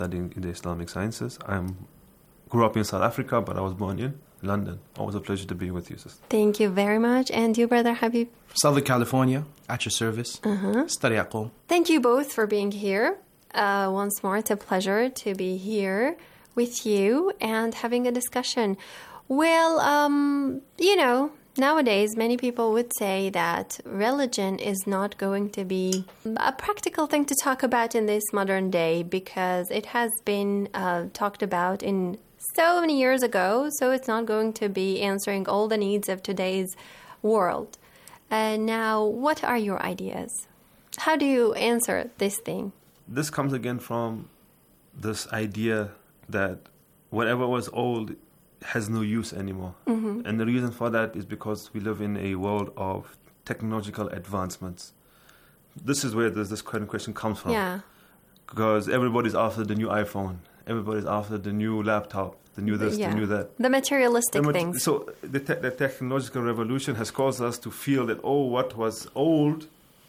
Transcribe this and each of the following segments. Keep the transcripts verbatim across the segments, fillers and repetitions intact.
studying in the Islamic sciences. I grew up in South Africa, but I was born in London. Always a pleasure to be with you, sister. Thank you very much. And you, Brother Habib? Southern California, at your service. Uh-huh. Study at home. Thank you both for being here. Uh, once more, it's a pleasure to be here with you and having a discussion. Well, um, you know, nowadays many people would say that religion is not going to be a practical thing to talk about in this modern day because it has been uh, talked about in so many years ago, so it's not going to be answering all the needs of today's world. Uh, now, what are your ideas? How do you answer this thing? This comes again from this idea that whatever was old has no use anymore. Mm-hmm. And the reason for that is because we live in a world of technological advancements. This is where this, this kind of question comes from. Yeah. Because everybody's after the new iPhone. Everybody's after the new laptop, the new this, yeah. the new that. The materialistic the, things. So the, te- the technological revolution has caused us to feel that, oh, what was old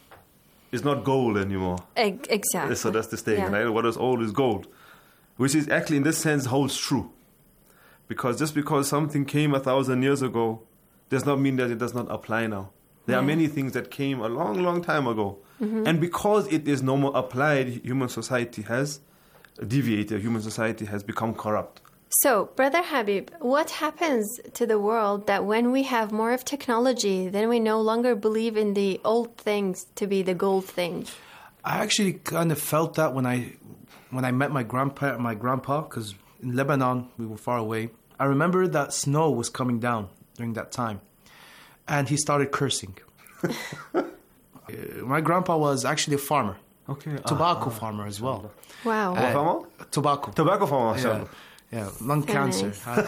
is not gold anymore. E- exactly. So that's the thing, yeah. right? What is old is gold. Which is actually, in this sense, holds true. Because just because something came a thousand years ago does not mean that it does not apply now. There yeah. are many things that came a long, long time ago. Mm-hmm. And because it is no more applied, human society has deviated. Human society has become corrupt. So, Brother Habib, what happens to the world that when we have more of technology, then we no longer believe in the old things to be the gold things? I actually kind of felt that when I when I met my grandpa, my grandpa, because in Lebanon, we were far away. I remember that snow was coming down during that time. And he started cursing. uh, my grandpa was actually a farmer. Okay. Tobacco ah, farmer as well. Wow. What farmer? Tobacco. Tobacco farmer, yeah. yeah, lung Very cancer.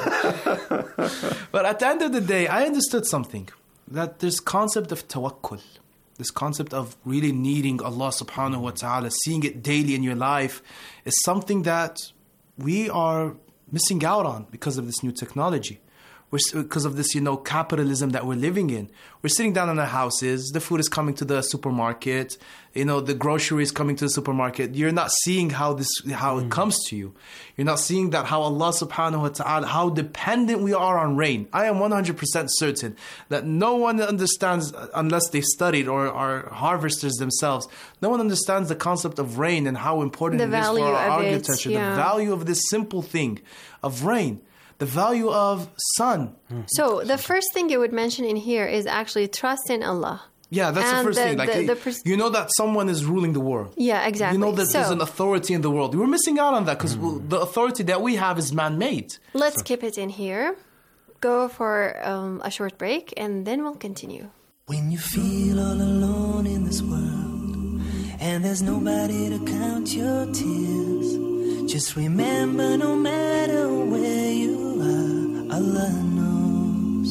nice. But at the end of the day, I understood something. That this concept of tawakkul, this concept of really needing Allah subhanahu wa ta'ala, seeing it daily in your life, is something that we are missing out on because of this new technology. We're, because of this, you know, capitalism that we're living in. We're sitting down in our houses, the food is coming to the supermarket, you know, the grocery is coming to the supermarket. You're not seeing how this, how mm. it comes to you. You're not seeing that how Allah subhanahu wa ta'ala, how dependent we are on rain. I am one hundred percent certain that no one understands, unless they've studied or are harvesters themselves, no one understands the concept of rain and how important the it is for our architecture. It, yeah. The value of this simple thing of rain. The value of sun. So the first thing you would mention in here is actually trust in Allah. Yeah, that's and the first the, thing. Like, the, the pers- you know that someone is ruling the world. Yeah, exactly. You know that so, there's an authority in the world. We're missing out on that because mm. the authority that we have is man-made. Let's so. keep it in here. Go for um, a short break and then we'll continue. When you feel all alone in this world and there's nobody to count your tears, just remember no matter where you are, Allah knows.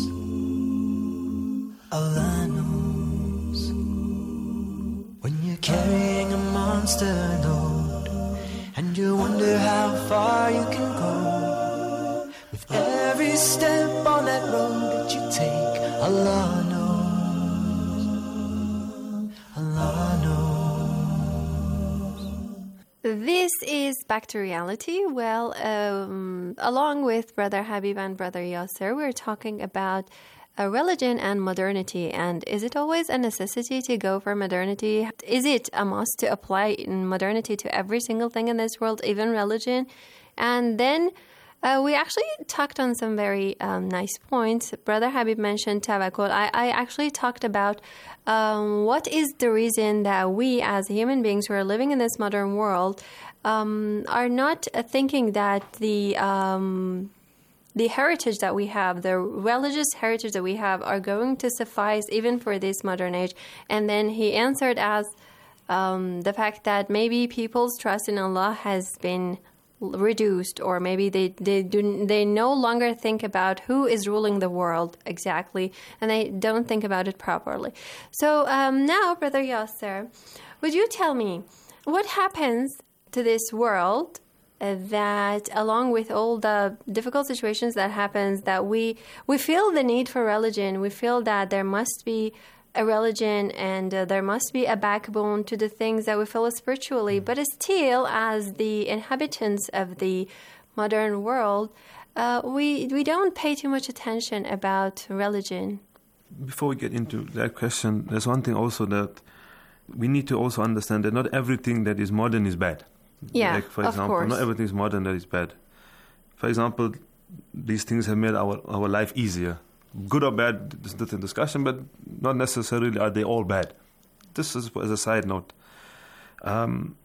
Allah knows. When you're carrying a monster load and you wonder how far you can go, with every step on that road that you take, Allah knows. Allah knows. This is Back to Reality. Well, um, along with Brother Habib and Brother Yasser, we're talking about uh, religion and modernity. And is it always a necessity to go for modernity? Is it a must to apply modernity to every single thing in this world, even religion? And then uh, we actually talked on some very um, nice points. Brother Habib mentioned tawakkul. I, I actually talked about um, what is the reason that we as human beings who are living in this modern world um, are not uh, thinking that the um, the heritage that we have, the religious heritage that we have, are going to suffice even for this modern age. And then he answered as um, the fact that maybe people's trust in Allah has been reduced, or maybe they they do they no longer think about who is ruling the world exactly, and they don't think about it properly. So um, now, Brother Yasser, would you tell me what happens to this world uh, that, along with all the difficult situations that happens, that we we feel the need for religion, we feel that there must be a religion and uh, there must be a backbone to the things that we feel spiritually. But still, as the inhabitants of the modern world, uh, we we don't pay too much attention about religion. Before we get into that question, there's one thing also that we need to also understand that not everything that is modern is bad. Yeah, like, for of example, course. not everything is modern that is bad. For example, these things have made our, our life easier. Good or bad, this is not a discussion, but not necessarily are they all bad. This is as a side note. Um,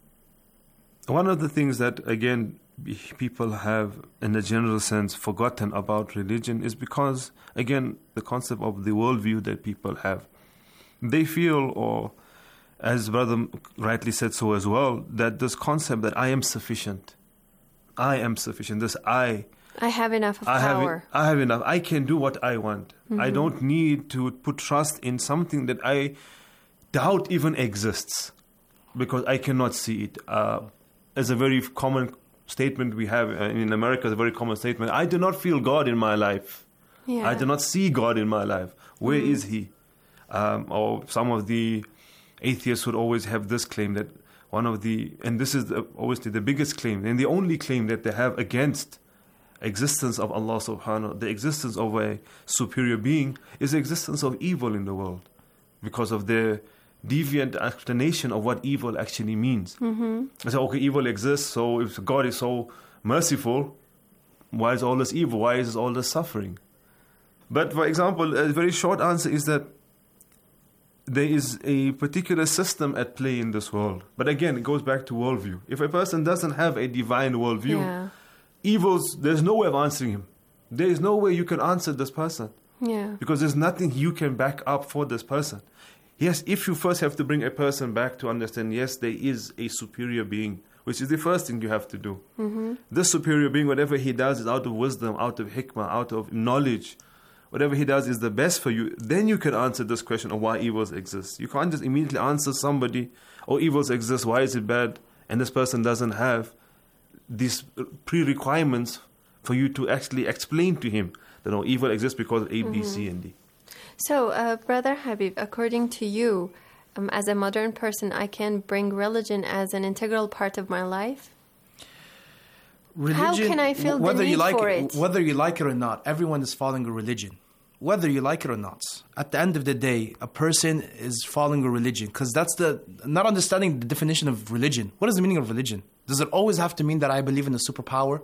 one of the things that, again, people have, in a general sense, forgotten about religion is because, again, the concept of the worldview that people have. They feel, or as Brother rightly said so as well, that this concept that I am sufficient, I am sufficient, this I... I have enough of I power. have, I have enough. I can do what I want. Mm-hmm. I don't need to put trust in something that I doubt even exists because I cannot see it. Uh, as a very common statement we have in America, is a very common statement. I do not feel God in my life. Yeah. I do not see God in my life. Where mm-hmm. is He? Um, or some of the atheists would always have this claim that one of the, and this is the, obviously the biggest claim and the only claim that they have against existence of Allah subhanahu, the existence of a superior being, is the existence of evil in the world because of their deviant explanation of what evil actually means. Mm-hmm. I say, okay, evil exists, so if God is so merciful, why is all this evil? Why is all this suffering? But for example, a very short answer is that there is a particular system at play in this world. But again, it goes back to worldview. If a person doesn't have a divine worldview, yeah. evils, there's no way of answering him. There is no way you can answer this person. Yeah. Because there's nothing you can back up for this person. Yes, if you first have to bring a person back to understand, yes, there is a superior being, which is the first thing you have to do. Mm-hmm. This superior being, whatever he does is out of wisdom, out of hikmah, out of knowledge. Whatever he does is the best for you. Then you can answer this question of why evils exist. You can't just immediately answer somebody, oh, evils exist, why is it bad? And this person doesn't have these pre-requirements for you to actually explain to him that no, evil exists because of A, B, mm-hmm. C, and D. So, uh, Brother Habib, according to you, um, as a modern person, I can bring religion as an integral part of my life? Religion, How can I feel whether the need you like for it, it? Whether you like it or not, everyone is following a religion. Whether you like it or not. At the end of the day, a person is following a religion because that's the, not understanding the definition of religion. What is the meaning of religion? Does it always have to mean that I believe in a superpower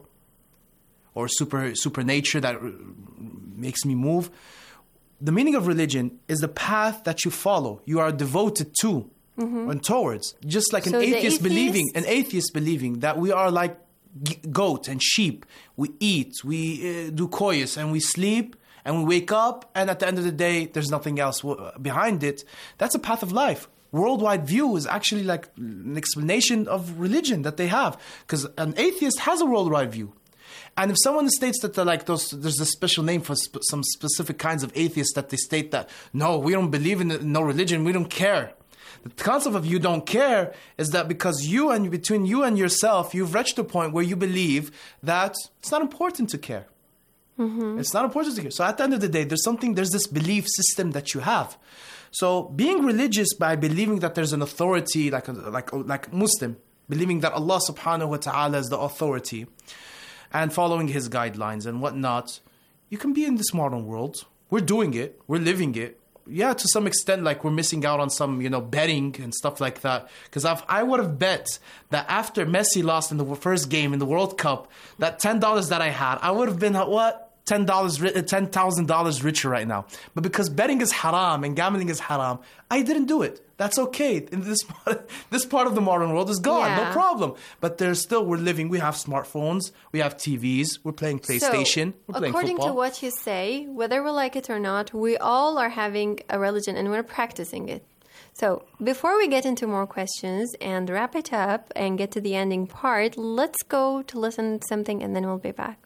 or super super nature that makes me move? The meaning of religion is the path that you follow, you are devoted to mm-hmm. and towards. Just like so an atheist, atheist believing, an atheist believing that we are like g- goat and sheep. We eat, we uh, do koyas, and we sleep, and we wake up, and at the end of the day, there's nothing else w- behind it. That's a path of life. Worldwide view is actually like an explanation of religion that they have, because an atheist has a worldwide view. And if someone states that they're like those, there's a special name for sp- some specific kinds of atheists that they state that, no, we don't believe in no religion, we don't care. The concept of you don't care is that because you and between you and yourself, you've reached a point where you believe that it's not important to care. Mm-hmm. It's not important to care. So at the end of the day, there's something, there's this belief system that you have. So being religious by believing that there's an authority, like a, like like Muslim, believing that Allah subhanahu wa ta'ala is the authority, and following His guidelines and whatnot, you can be in this modern world. We're doing it. We're living it. Yeah, to some extent, like we're missing out on some, you know, betting and stuff like that. Because I would have bet that after Messi lost in the first game in the World Cup, that ten dollars that I had, I would have been, what? ten dollars, ten thousand dollars richer right now. But because betting is haram and gambling is haram, I didn't do it. That's okay. In this this part of the modern world is gone. Yeah. No problem. But there's still, we're living, we have smartphones, we have T Vs, we're playing PlayStation, so, we're playing according football. to what you say, whether we like it or not, we all are having a religion and we're practicing it. So before we get into more questions and wrap it up and get to the ending part, let's go to listen to something and then we'll be back.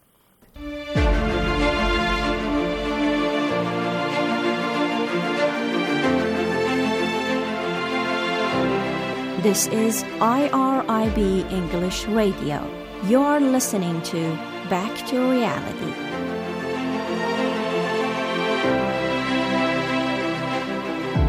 This is I R I B English Radio. You're listening to Back to Reality.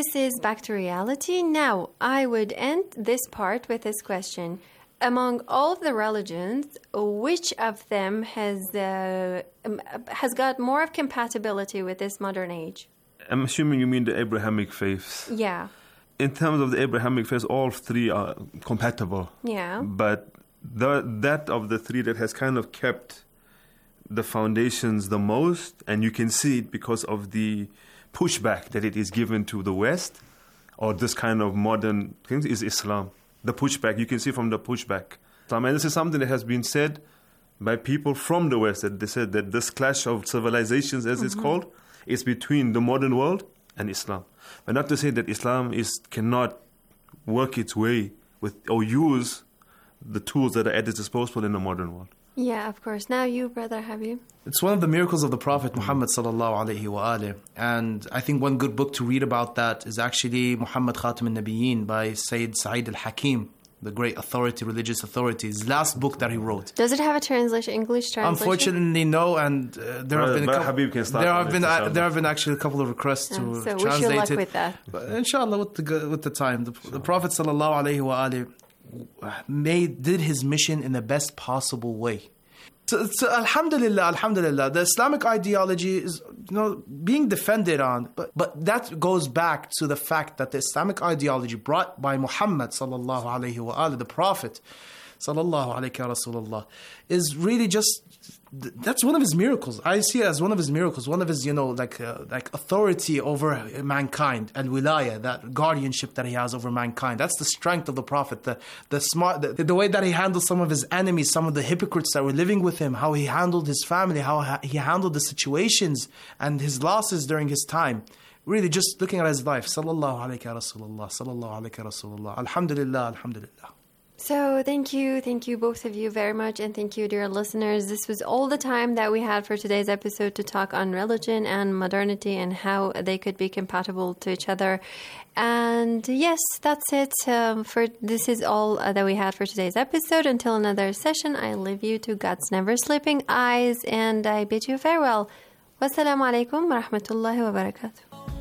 this is Back to Reality. Now, I would end this part with this question. Among all of the religions, which of them has uh, um, has got more of compatibility with this modern age? I'm assuming you mean the Abrahamic faiths. Yeah. In terms of the Abrahamic faiths, all three are compatible. Yeah. But the, that of the three that has kind of kept the foundations the most, and you can see it because of the pushback that it is given to the West, or this kind of modern things, is Islam. The pushback, you can see from the pushback. And this is something that has been said by people from the West, that they said that this clash of civilizations, as mm-hmm. it's called, is between the modern world and Islam. But not to say that Islam is cannot work its way with or use the tools that are at its disposal in the modern world. Yeah, of course. Now you, Brother Habib. It's one of the miracles of the Prophet Muhammad sallallahu alaihi wa alih. And I think one good book to read about that is actually Muhammad Khatam al-Nabiyyin by Sayyid Sa'id al-Hakim, the great authority, religious authority. His last book that he wrote. Does it have a translation, English translation? Unfortunately, no. And uh, there well, have been a couple, Habib can start there have been uh, there have been actually a couple of requests yeah, to so translate wish you luck it. with that. But inshallah, with the with the time, the, the Prophet sallallahu alaihi wa alih made did his mission in the best possible way. So, so alhamdulillah, alhamdulillah, the Islamic ideology is, you know, being defended on, but but that goes back to the fact that the Islamic ideology brought by Muhammad sallallahu alaihi wa alihi, the Prophet sallallahu alaihi wa Rasulullah, is really just, that's one of his miracles. I see it as one of his miracles, one of his, you know, like uh, like authority over mankind, and wilaya, that guardianship that he has over mankind. That's the strength of the Prophet, the the smart, the, the way that he handled some of his enemies, some of the hypocrites that were living with him, how he handled his family, how ha- he handled the situations and his losses during his time. Really, just looking at his life. Sallallahu alayhi wa Rasulullah, sallallahu alayhi wa Rasulullah. Alhamdulillah, alhamdulillah. So thank you, thank you both of you very much, and thank you, dear listeners. This was all the time that we had for today's episode to talk on religion and modernity and how they could be compatible to each other. And yes, that's it. Um, for this is all uh, that we had for today's episode. Until another session, I leave you to God's never sleeping eyes, and I bid you farewell. Wassalamu alaikum wa rahmatullahi wa barakatuh.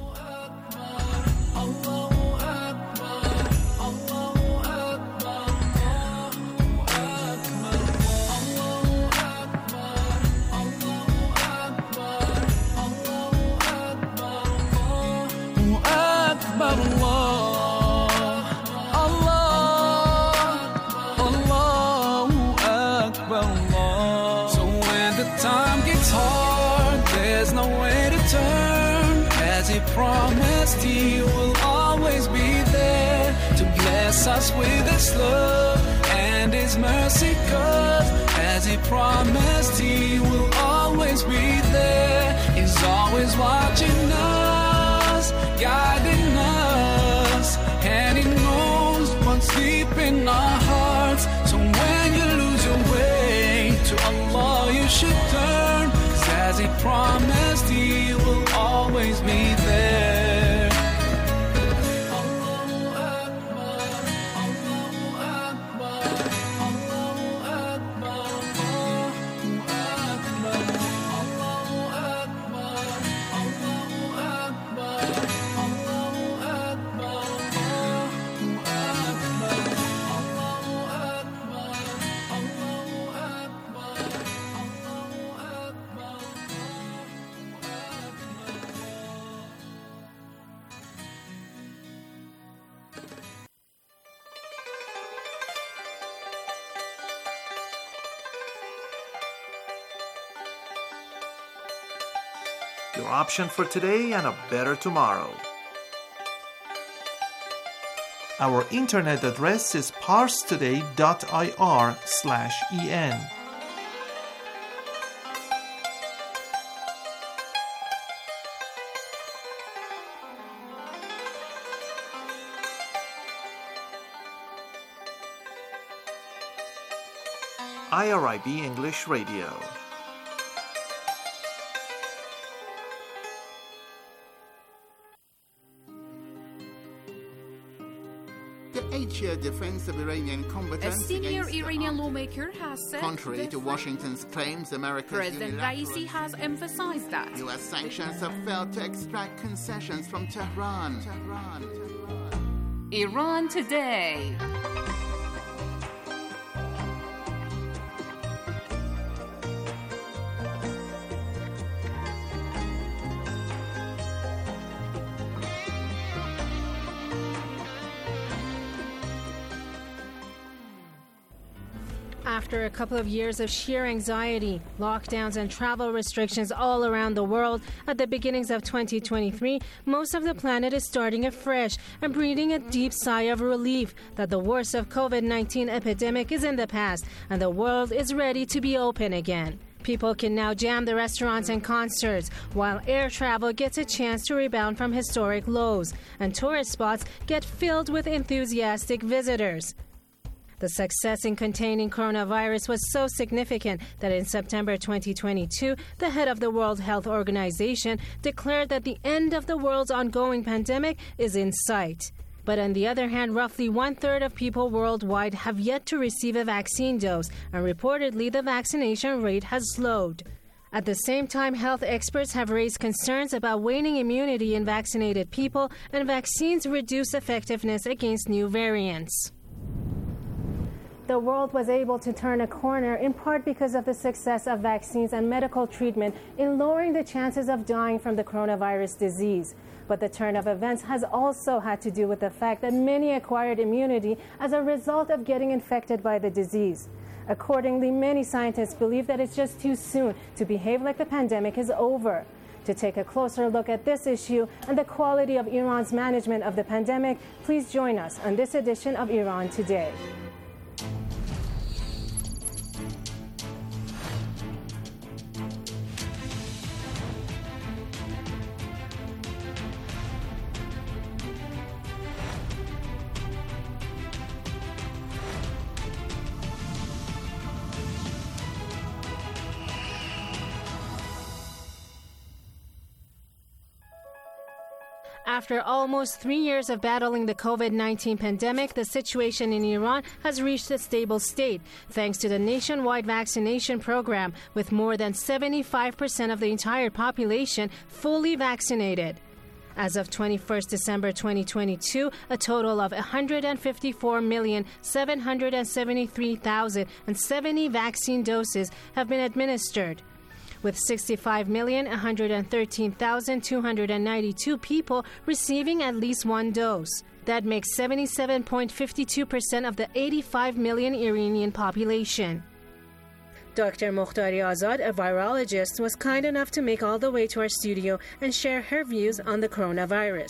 Promised he will always be there to bless us with his love and his mercy, cause as he promised he will always be there. He's always watching us, guiding us, and he knows what's deep in our hearts. So when you lose your way, to Allah you should turn, cause as he promised he will always be there. Your option for today and a better tomorrow. Our internet address is parstoday.ir slash en. I R I B English Radio. eight-year defense of Iranian A combatants senior against Iranian lawmaker has said Contrary the to threat- Washington's claims, America's President unilateral Raisi has emphasized that. U S sanctions have failed to extract concessions from Tehran. Tehran. Tehran. Iran Today. After a couple of years of sheer anxiety, lockdowns and travel restrictions all around the world at the beginnings of twenty twenty-three, most of the planet is starting afresh and breathing a deep sigh of relief that the worst of COVID nineteen epidemic is in the past and the world is ready to be open again. People can now jam the restaurants and concerts, while air travel gets a chance to rebound from historic lows, and tourist spots get filled with enthusiastic visitors. The success in containing coronavirus was so significant that in September twenty twenty-two, the head of the World Health Organization declared that the end of the world's ongoing pandemic is in sight. But on the other hand, roughly one-third of people worldwide have yet to receive a vaccine dose, and reportedly the vaccination rate has slowed. At the same time, health experts have raised concerns about waning immunity in vaccinated people, and vaccines reduce effectiveness against new variants. The world was able to turn a corner in part because of the success of vaccines and medical treatment in lowering the chances of dying from the coronavirus disease. But the turn of events has also had to do with the fact that many acquired immunity as a result of getting infected by the disease. Accordingly, many scientists believe that it's just too soon to behave like the pandemic is over. To take a closer look at this issue and the quality of Iran's management of the pandemic, please join us on this edition of Iran Today. After almost three years of battling the COVID nineteen pandemic, the situation in Iran has reached a stable state, thanks to the nationwide vaccination program, with more than seventy-five percent of the entire population fully vaccinated. As of twenty-first December twenty twenty-two, a total of one hundred fifty-four million seven hundred seventy-three thousand seventy vaccine doses have been administered, with sixty-five million one hundred thirteen thousand two hundred ninety-two people receiving at least one dose. That makes seventy-seven point five two percent of the eighty-five million Iranian population. Doctor Mokhtari Azad, a virologist, was kind enough to make all the way to our studio and share her views on the coronavirus.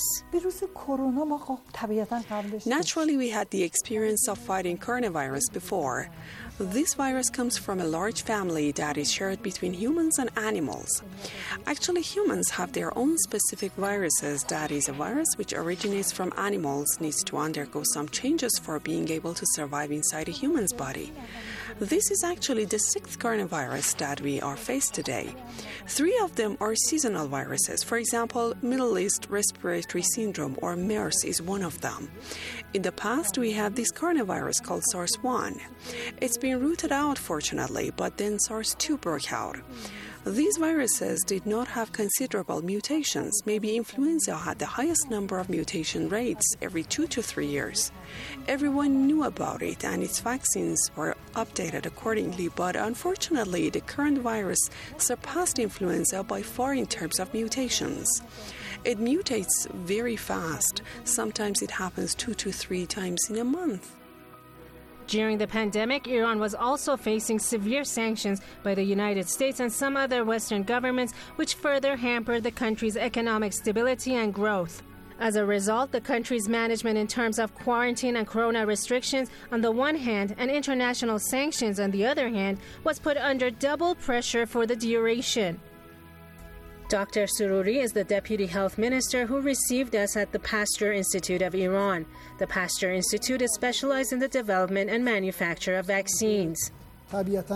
Naturally, we had the experience of fighting coronavirus before. This virus comes from a large family that is shared between humans and animals. Actually, humans have their own specific viruses. That is, a virus which originates from animals needs to undergo some changes for being able to survive inside a human's body. This is actually the sixth coronavirus that we are faced today. Three of them are seasonal viruses. For example, Middle East Respiratory Syndrome, or MERS, is one of them. In the past, we had this coronavirus called SARS one. It's been rooted out, fortunately, but then SARS two broke out. These viruses did not have considerable mutations. Maybe influenza had the highest number of mutation rates every two to three years. Everyone knew about it, and its vaccines were updated accordingly, but unfortunately, the current virus surpassed influenza by far in terms of mutations. It mutates very fast. Sometimes it happens two to three times in a month. During the pandemic, Iran was also facing severe sanctions by the United States and some other Western governments, which further hampered the country's economic stability and growth. As a result, the country's management in terms of quarantine and corona restrictions on the one hand and international sanctions on the other hand was put under double pressure for the duration. Doctor Sururi is the Deputy Health Minister who received us at the Pasteur Institute of Iran. The Pasteur Institute is specialized in the development and manufacture of vaccines.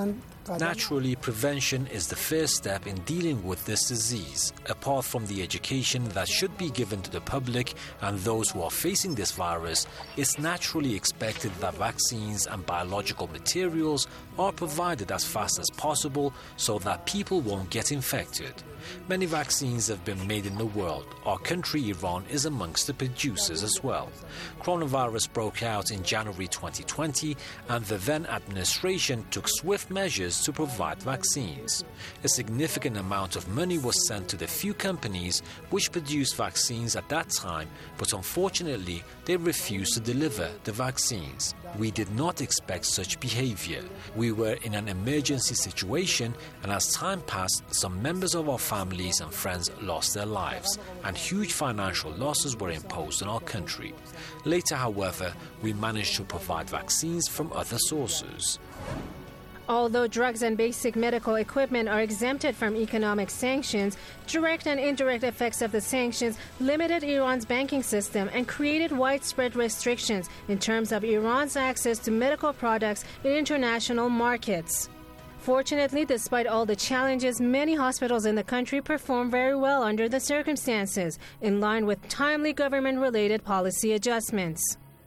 Naturally, prevention is the first step in dealing with this disease. Apart from the education that should be given to the public and those who are facing this virus, it's naturally expected that vaccines and biological materials are provided as fast as possible so that people won't get infected. Many vaccines have been made in the world. Our country, Iran, is amongst the producers as well. Coronavirus broke out in January twenty twenty, and the then administration took swift measures to provide vaccines. A significant amount of money was sent to the few companies which produced vaccines at that time, but unfortunately, they refused to deliver the vaccines. We did not expect such behavior. We were in an emergency situation, and as time passed, some members of our families and friends lost their lives, and huge financial losses were imposed on our country. Later, however, we managed to provide vaccines from other sources. Although drugs and basic medical equipment are exempted from economic sanctions, direct and indirect effects of the sanctions limited Iran's banking system and created widespread restrictions in terms of Iran's access to medical products in international markets. Fortunately, despite all the challenges, many hospitals in the country perform very well under the circumstances, in line with timely government-related policy adjustments.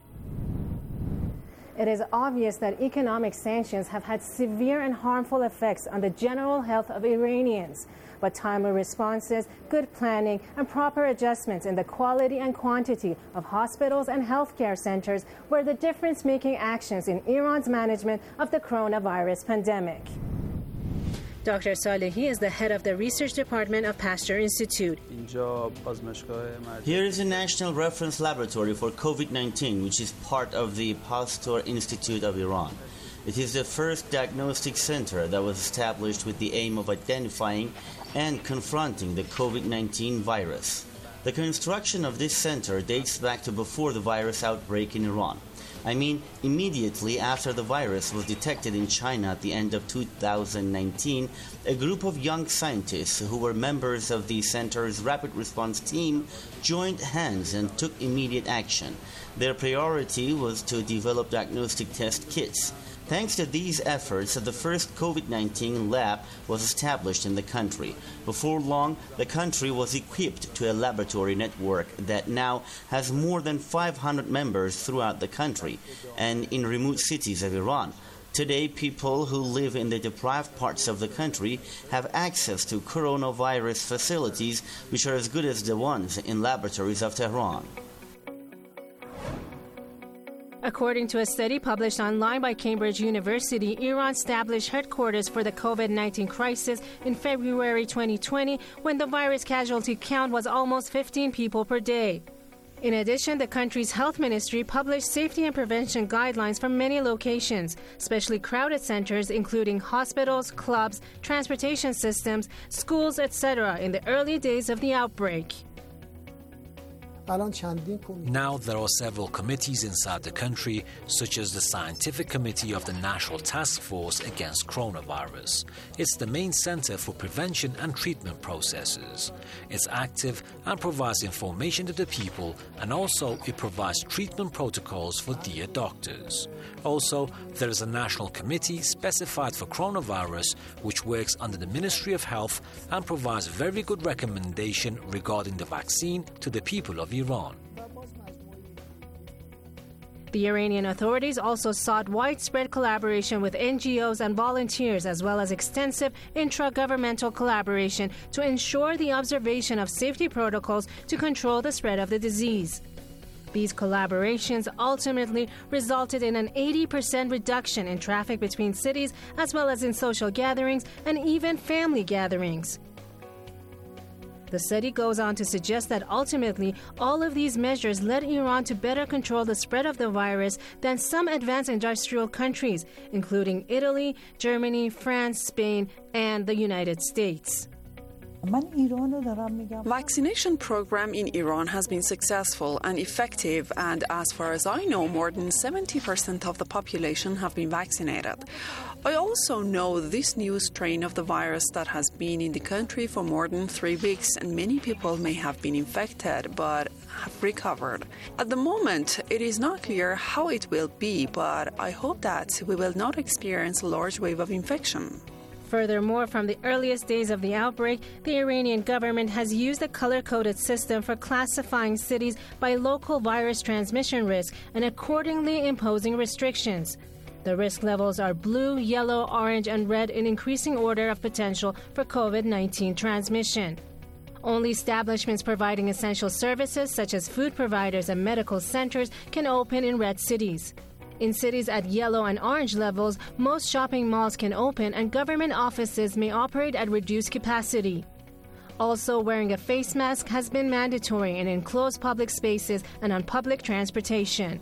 It is obvious that economic sanctions have had severe and harmful effects on the general health of Iranians. But timely responses, good planning, and proper adjustments in the quality and quantity of hospitals and healthcare centers were the difference-making actions in Iran's management of the coronavirus pandemic. Doctor Salehi is the head of the research department of Pasteur Institute. Here is a national reference laboratory for COVID nineteen, which is part of the Pasteur Institute of Iran. It is the first diagnostic center that was established with the aim of identifying and confronting the COVID nineteen virus. The construction of this center dates back to before the virus outbreak in Iran. I mean, immediately after the virus was detected in China at the end of two thousand nineteen, a group of young scientists who were members of the center's rapid response team joined hands and took immediate action. Their priority was to develop diagnostic test kits. Thanks to these efforts, the first COVID nineteen lab was established in the country. Before long, the country was equipped to a laboratory network that now has more than five hundred members throughout the country and in remote cities of Iran. Today, people who live in the deprived parts of the country have access to coronavirus facilities which are as good as the ones in laboratories of Tehran. According to a study published online by Cambridge University, Iran established headquarters for the COVID nineteen crisis in February twenty twenty, when the virus casualty count was almost fifteen people per day. In addition, the country's health ministry published safety and prevention guidelines for many locations, especially crowded centers including hospitals, clubs, transportation systems, schools, et cetera in the early days of the outbreak. Now there are several committees inside the country, such as the Scientific Committee of the National Task Force Against Coronavirus. It's the main center for prevention and treatment processes. It's active and provides information to the people, and also it provides treatment protocols for dear doctors. Also, there is a national committee specified for coronavirus, which works under the Ministry of Health and provides very good recommendation regarding the vaccine to the people of Iran. The Iranian authorities also sought widespread collaboration with N G Os and volunteers, as well as extensive intra-governmental collaboration to ensure the observation of safety protocols to control the spread of the disease. These collaborations ultimately resulted in an eighty percent reduction in traffic between cities, as well as in social gatherings and even family gatherings. The study goes on to suggest that ultimately all of these measures led Iran to better control the spread of the virus than some advanced industrial countries, including Italy, Germany, France, Spain, and the United States. Vaccination program in Iran has been successful and effective, and as far as I know, more than seventy percent of the population have been vaccinated. I also know this new strain of the virus that has been in the country for more than three weeks, and many people may have been infected but have recovered. At the moment, it is not clear how it will be, but I hope that we will not experience a large wave of infection. Furthermore, from the earliest days of the outbreak, the Iranian government has used a color-coded system for classifying cities by local virus transmission risk and accordingly imposing restrictions. The risk levels are blue, yellow, orange, and red in increasing order of potential for COVID nineteen transmission. Only establishments providing essential services such as food providers and medical centers can open in red cities. In cities at yellow and orange levels, most shopping malls can open and government offices may operate at reduced capacity. Also, wearing a face mask has been mandatory in enclosed public spaces and on public transportation.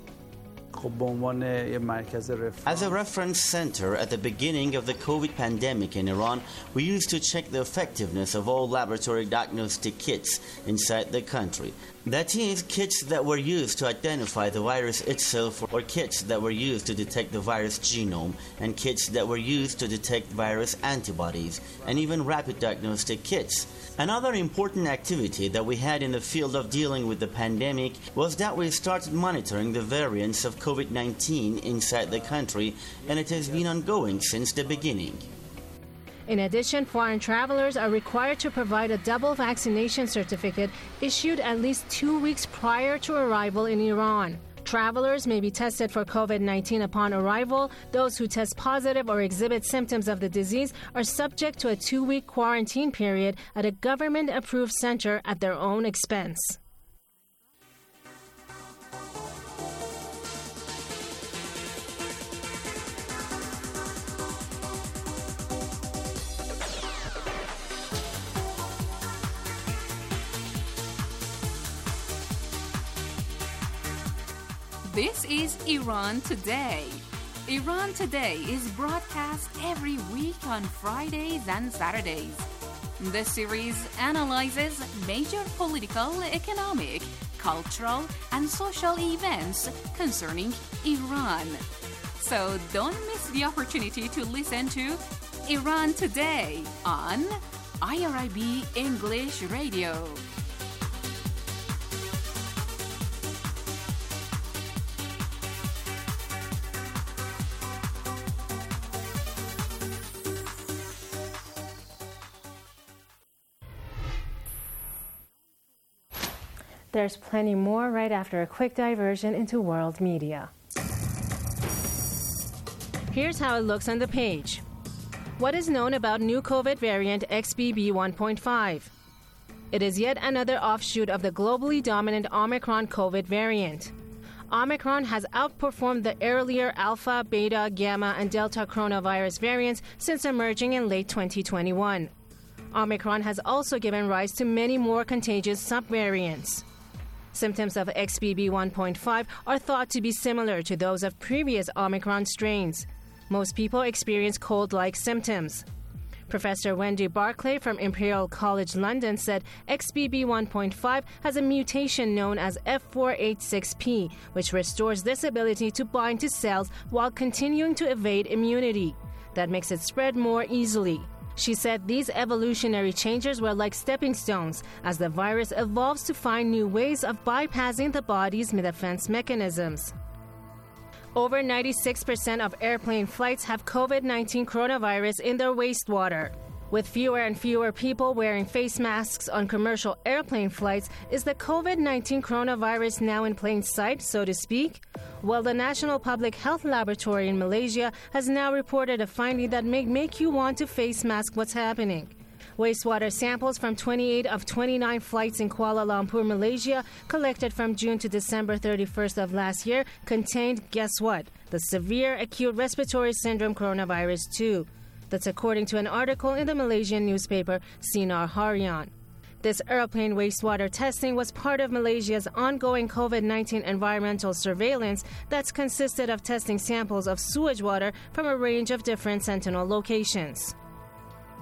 As a reference center at the beginning of the COVID pandemic in Iran, we used to check the effectiveness of all laboratory diagnostic kits inside the country. That is, kits that were used to identify the virus itself, or kits that were used to detect the virus genome, and kits that were used to detect virus antibodies, and even rapid diagnostic kits. Another important activity that we had in the field of dealing with the pandemic was that we started monitoring the variants of COVID nineteen inside the country, and it has been ongoing since the beginning. In addition, foreign travelers are required to provide a double vaccination certificate issued at least two weeks prior to arrival in Iran. Travelers may be tested for COVID nineteen upon arrival. Those who test positive or exhibit symptoms of the disease are subject to a two-week quarantine period at a government-approved center at their own expense. This is Iran Today. Iran Today is broadcast every week on Fridays and Saturdays. The series analyzes major political, economic, cultural, and social events concerning Iran. So don't miss the opportunity to listen to Iran Today on I R I B English Radio. There's plenty more right after a quick diversion into world media. Here's how it looks on the page. What is known about new COVID variant X B B one point five? It is yet another offshoot of the globally dominant Omicron COVID variant. Omicron has outperformed the earlier Alpha, Beta, Gamma, and Delta coronavirus variants since emerging in late twenty twenty-one. Omicron has also given rise to many more contagious subvariants. Symptoms of X B B one point five are thought to be similar to those of previous Omicron strains. Most people experience cold-like symptoms. Professor Wendy Barclay from Imperial College London said X B B one point five has a mutation known as F four eighty-six P, which restores this ability to bind to cells while continuing to evade immunity. That makes it spread more easily. She said these evolutionary changes were like stepping stones as the virus evolves to find new ways of bypassing the body's defense mechanisms. Over ninety-six percent of airplane flights have COVID nineteen coronavirus in their wastewater. With fewer and fewer people wearing face masks on commercial airplane flights, is the COVID nineteen coronavirus now in plain sight, so to speak? Well, the National Public Health Laboratory in Malaysia has now reported a finding that may make you want to face mask what's happening. Wastewater samples from twenty-eight of twenty-nine flights in Kuala Lumpur, Malaysia, collected from June to December thirty-first of last year, contained, guess what, the severe acute respiratory syndrome coronavirus two. That's according to an article in the Malaysian newspaper Sinar Harian. This airplane wastewater testing was part of Malaysia's ongoing COVID nineteen environmental surveillance that's consisted of testing samples of sewage water from a range of different sentinel locations.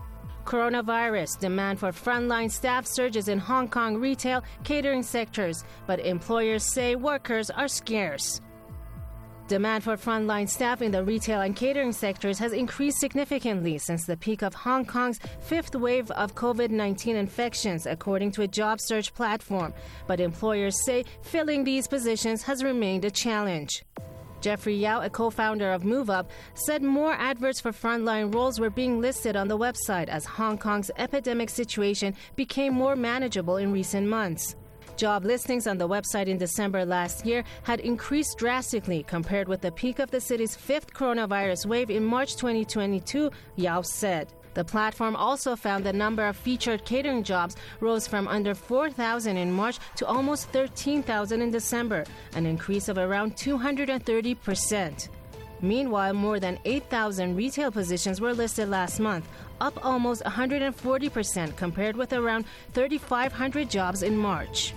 Coronavirus, demand for frontline staff surges in Hong Kong retail, catering sectors, but employers say workers are scarce. Demand for frontline staff in the retail and catering sectors has increased significantly since the peak of Hong Kong's fifth wave of COVID nineteen infections, according to a job search platform. But employers say filling these positions has remained a challenge. Jeffrey Yao, a co-founder of MoveUp, said more adverts for frontline roles were being listed on the website as Hong Kong's epidemic situation became more manageable in recent months. Job listings on the website in December last year had increased drastically compared with the peak of the city's fifth coronavirus wave in March twenty twenty-two, Yao said. The platform also found the number of featured catering jobs rose from under four thousand in March to almost thirteen thousand in December, an increase of around two hundred thirty percent. Meanwhile, more than eight thousand retail positions were listed last month, up almost one hundred forty percent compared with around three thousand five hundred jobs in March.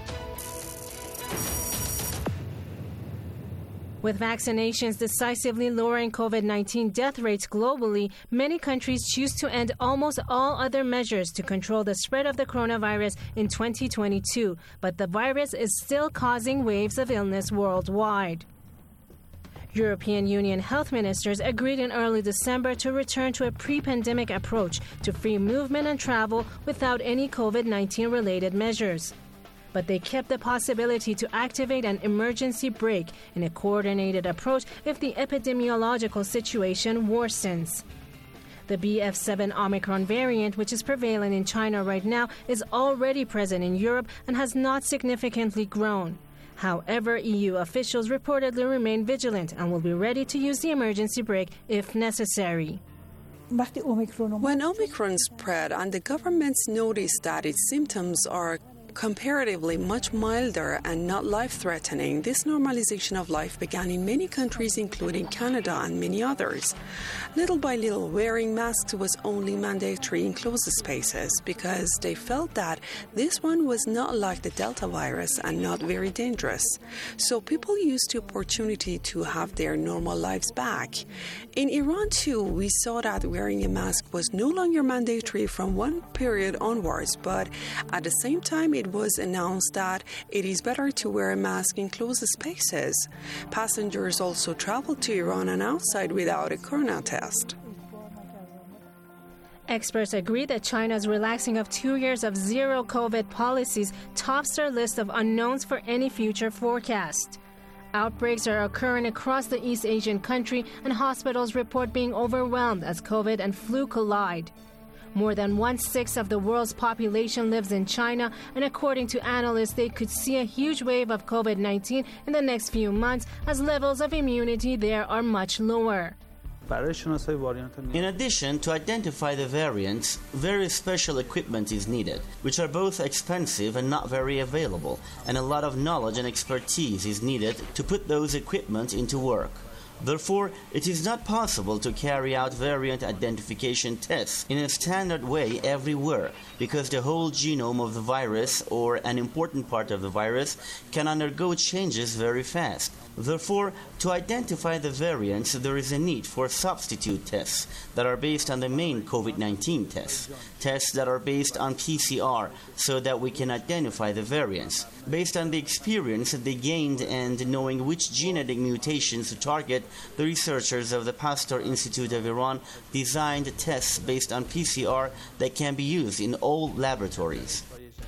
With vaccinations decisively lowering COVID nineteen death rates globally, many countries choose to end almost all other measures to control the spread of the coronavirus in twenty twenty-two, but the virus is still causing waves of illness worldwide. European Union health ministers agreed in early December to return to a pre-pandemic approach to free movement and travel without any COVID nineteen related measures. But they kept the possibility to activate an emergency brake in a coordinated approach if the epidemiological situation worsens. The B F seven Omicron variant, which is prevalent in China right now, is already present in Europe and has not significantly grown. However, E U officials reportedly remain vigilant and will be ready to use the emergency brake if necessary. When Omicron spread and the governments noticed that its symptoms are comparatively much milder and not life-threatening, this normalization of life began in many countries, including Canada and many others. Little by little, wearing masks was only mandatory in closed spaces because they felt that this one was not like the Delta virus and not very dangerous. So people used the opportunity to have their normal lives back. In Iran, too, we saw that wearing a mask was no longer mandatory from one period onwards, but at the same time, it was announced that it is better to wear a mask in closed spaces. Passengers also traveled to Iran and outside without a corona test. Experts agree that China's relaxing of two years of zero COVID policies tops their list of unknowns for any future forecast. Outbreaks are occurring across the East Asian country, and hospitals report being overwhelmed as COVID and flu collide. More than one-sixth of the world's population lives in China, and according to analysts, they could see a huge wave of COVID nineteen in the next few months as levels of immunity there are much lower. In addition, to identify the variants, very special equipment is needed, which are both expensive and not very available, and a lot of knowledge and expertise is needed to put those equipment into work. Therefore, it is not possible to carry out variant identification tests in a standard way everywhere, because the whole genome of the virus, or an important part of the virus, can undergo changes very fast. Therefore, to identify the variants, there is a need for substitute tests that are based on the main COVID nineteen tests, tests that are based on P C R, so that we can identify the variants. Based on the experience they gained and knowing which genetic mutations to target, the researchers of the Pasteur Institute of Iran designed tests based on P C R that can be used in all laboratories.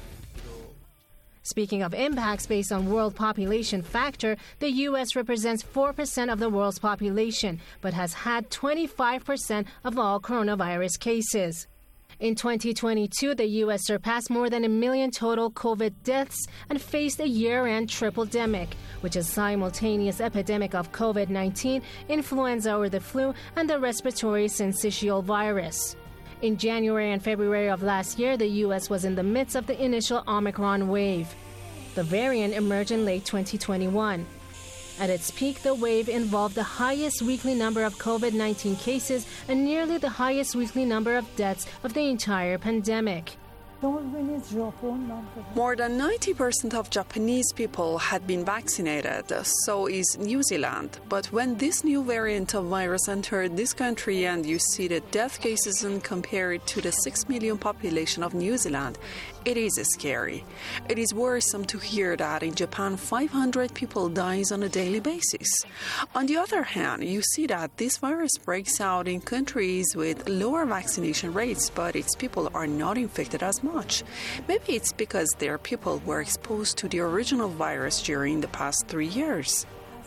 Speaking of impacts based on world population factor, the U S represents four percent of the world's population, but has had twenty-five percent of all coronavirus cases. In twenty twenty-two, the U S surpassed more than a million total COVID deaths and faced a year-end triple-demic, which is a simultaneous epidemic of COVID nineteen, influenza or the flu, and the respiratory syncytial virus. In January and February of last year, the U S was in the midst of the initial Omicron wave. The variant emerged in late twenty twenty-one. At its peak, the wave involved the highest weekly number of COVID nineteen cases and nearly the highest weekly number of deaths of the entire pandemic. More than ninety percent of Japanese people had been vaccinated, so is New Zealand. But when this new variant of virus entered this country and you see the death cases and compare it to the six million population of New Zealand, it is scary. It is worrisome to hear that in Japan five hundred people dies on a daily basis. On the other hand, you see that this virus breaks out in countries with lower vaccination rates, but its people are not infected as much. Maybe it's because their people were exposed to the original virus during the past three years.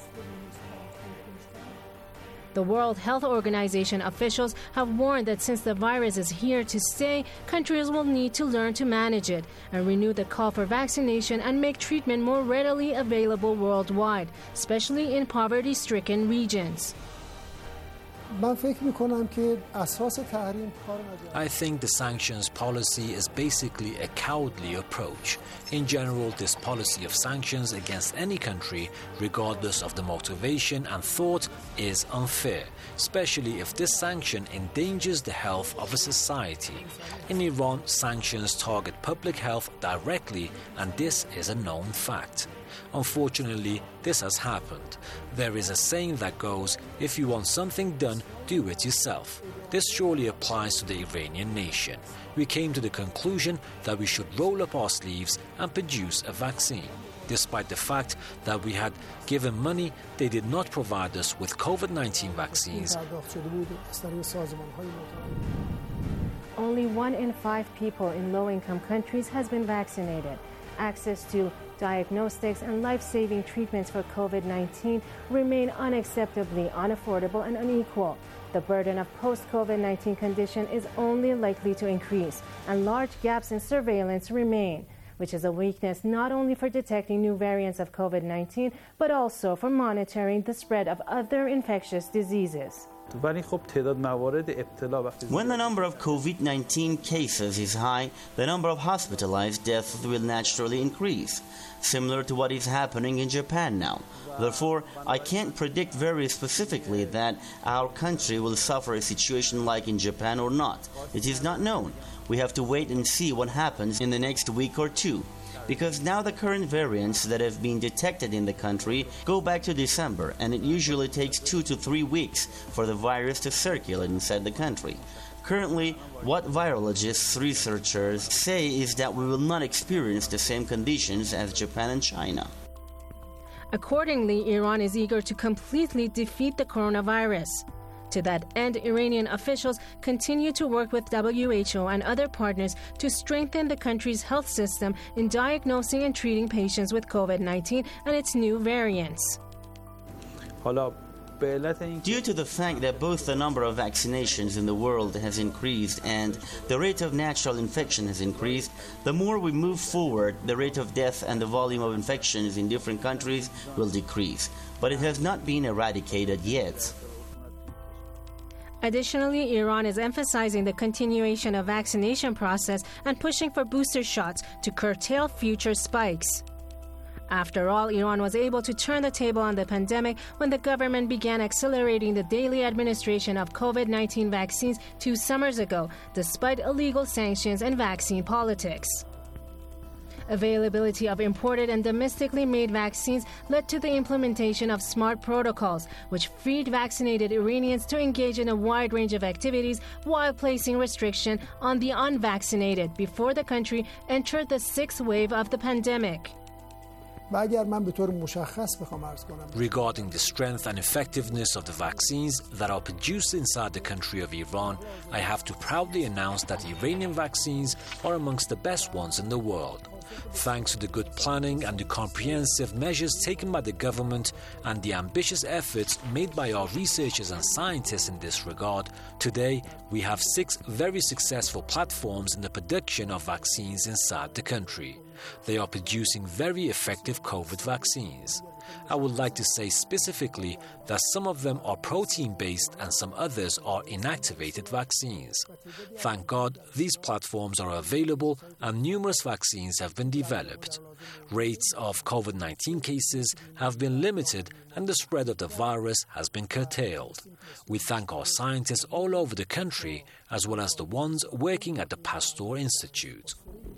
The World Health Organization officials have warned that since the virus is here to stay, countries will need to learn to manage it and renew the call for vaccination and make treatment more readily available worldwide, especially in poverty-stricken regions. من فکر میکنم که اساس تحریم کار I think the sanctions policy is basically a cowardly approach. In general, this policy of sanctions against any country, regardless of the motivation and thought, is unfair, especially if this sanction endangers the health of a society. In Iran, sanctions target public health directly, and this is a known fact. Unfortunately, this has happened. There is a saying that goes, if you want something done, do it yourself. This surely applies to the Iranian nation. We came to the conclusion that we should roll up our sleeves and produce a vaccine. Despite the fact that we had given money, they did not provide us with COVID nineteen vaccines. Only one in five people in low-income countries has been vaccinated. Access to diagnostics and life-saving treatments for COVID nineteen remain unacceptably unaffordable and unequal. The burden of post-COVID nineteen condition is only likely to increase, and large gaps in surveillance remain, which is a weakness not only for detecting new variants of COVID nineteen, but also for monitoring the spread of other infectious diseases. When the number of COVID nineteen cases is high, the number of hospitalized deaths will naturally increase, similar to what is happening in Japan now. Therefore, I can't predict very specifically that our country will suffer a situation like in Japan or not. It is not known. We have to wait and see what happens in the next week or two. Because now the current variants that have been detected in the country go back to December, and it usually takes two to three weeks for the virus to circulate inside the country. Currently, what virologists, researchers say is that we will not experience the same conditions as Japan and China. Accordingly, Iran is eager to completely defeat the coronavirus. To that end, Iranian officials continue to work with W H O and other partners to strengthen the country's health system in diagnosing and treating patients with COVID nineteen and its new variants. Due to the fact that both the number of vaccinations in the world has increased and the rate of natural infection has increased, the more we move forward, the rate of death and the volume of infections in different countries will decrease. But it has not been eradicated yet. Additionally, Iran is emphasizing the continuation of vaccination process and pushing for booster shots to curtail future spikes. After all, Iran was able to turn the table on the pandemic when the government began accelerating the daily administration of COVID nineteen vaccines two summers ago, despite illegal sanctions and vaccine politics. Availability of imported and domestically made vaccines led to the implementation of smart protocols, which freed vaccinated Iranians to engage in a wide range of activities while placing restriction on the unvaccinated before the country entered the sixth wave of the pandemic. Regarding the strength and effectiveness of the vaccines that are produced inside the country of Iran, I have to proudly announce that Iranian vaccines are amongst the best ones in the world. Thanks to the good planning and the comprehensive measures taken by the government and the ambitious efforts made by our researchers and scientists in this regard, today we have six very successful platforms in the production of vaccines inside the country. They are producing very effective COVID vaccines. I would like to say specifically that some of them are protein-based and some others are inactivated vaccines. Thank God these platforms are available and numerous vaccines have been developed. Rates of COVID nineteen cases have been limited and the spread of the virus has been curtailed. We thank our scientists all over the country as well as the ones working at the Pasteur Institute.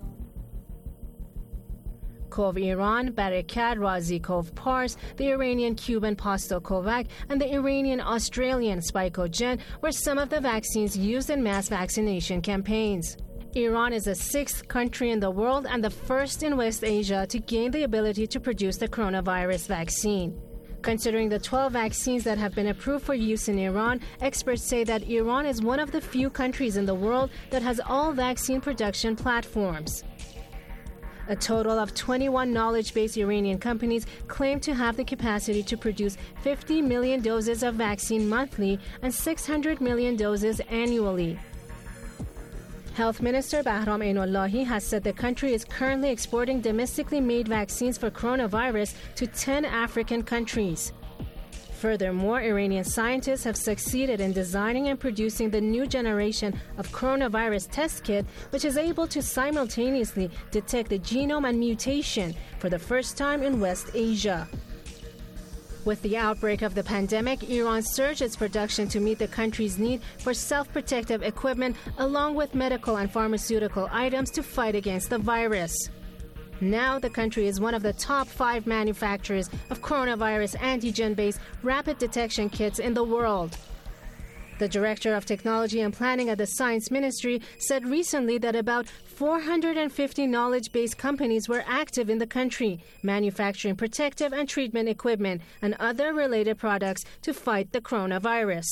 Cove Iran, Barakat Razi Cove Pars, the Iranian-Cuban Postel-Kovac, and the Iranian-Australian Spikogen were some of the vaccines used in mass vaccination campaigns. Iran is the sixth country in the world and the first in West Asia to gain the ability to produce the coronavirus vaccine. Considering the twelve vaccines that have been approved for use in Iran, experts say that Iran is one of the few countries in the world that has all vaccine production platforms. A total of twenty-one knowledge-based Iranian companies claim to have the capacity to produce fifty million doses of vaccine monthly and six hundred million doses annually. Health Minister Bahram Einollahi has said the country is currently exporting domestically made vaccines for coronavirus to ten African countries. Furthermore, Iranian scientists have succeeded in designing and producing the new generation of coronavirus test kit, which is able to simultaneously detect the genome and mutation for the first time in West Asia. With the outbreak of the pandemic, Iran surged its production to meet the country's need for self-protective equipment along with medical and pharmaceutical items to fight against the virus. Now the country is one of the top five manufacturers of coronavirus antigen-based rapid detection kits in the world. The Director of Technology and Planning at the Science Ministry said recently that about four hundred fifty knowledge-based companies were active in the country, manufacturing protective and treatment equipment and other related products to fight the coronavirus.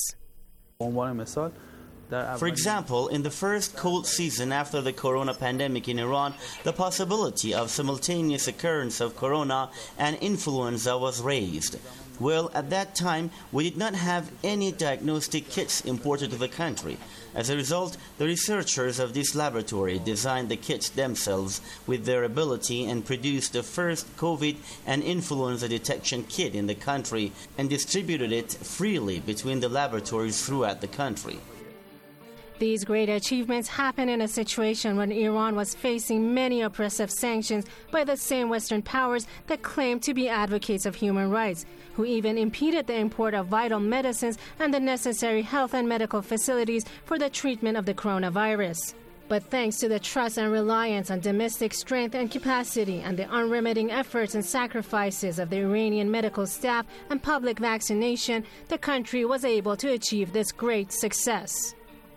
For example, in the first cold season after the corona pandemic in Iran, the possibility of simultaneous occurrence of corona and influenza was raised. Well, at that time, we did not have any diagnostic kits imported to the country. As a result, the researchers of this laboratory designed the kits themselves with their ability and produced the first COVID and influenza detection kit in the country and distributed it freely between the laboratories throughout the country. These great achievements happen in a situation when Iran was facing many oppressive sanctions by the same Western powers that claim to be advocates of human rights, who even impeded the import of vital medicines and the necessary health and medical facilities for the treatment of the coronavirus. But thanks to the trust and reliance on domestic strength and capacity and the unremitting efforts and sacrifices of the Iranian medical staff and public vaccination, the country was able to achieve this great success.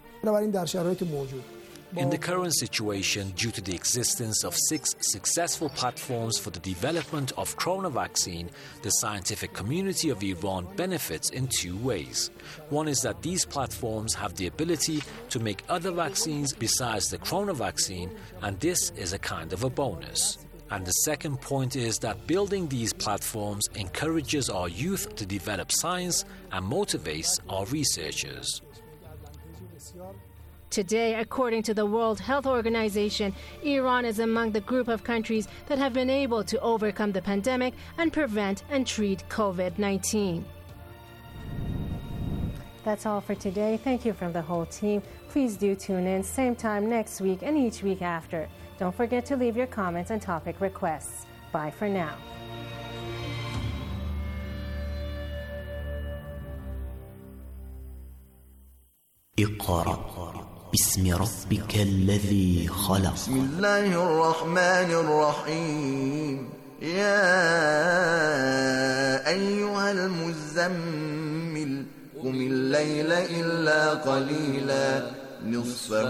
In the current situation, due to the existence of six successful platforms for the development of corona vaccine, the scientific community of Iran benefits in two ways. One is that these platforms have the ability to make other vaccines besides the corona vaccine, and this is a kind of a bonus. And the second point is that building these platforms encourages our youth to develop science and motivates our researchers. Today, according to the World Health Organization, Iran is among the group of countries that have been able to overcome the pandemic and prevent and treat COVID nineteen. That's all for today. Thank you from the whole team. Please do tune in same time next week and each week after. Don't forget to leave your comments and topic requests. Bye for now. اقرأ باسم ربك الذي خلق. بسم الله الرحمن الرحيم. يا أيها المزمل قم الليل إلا قليلا نصفه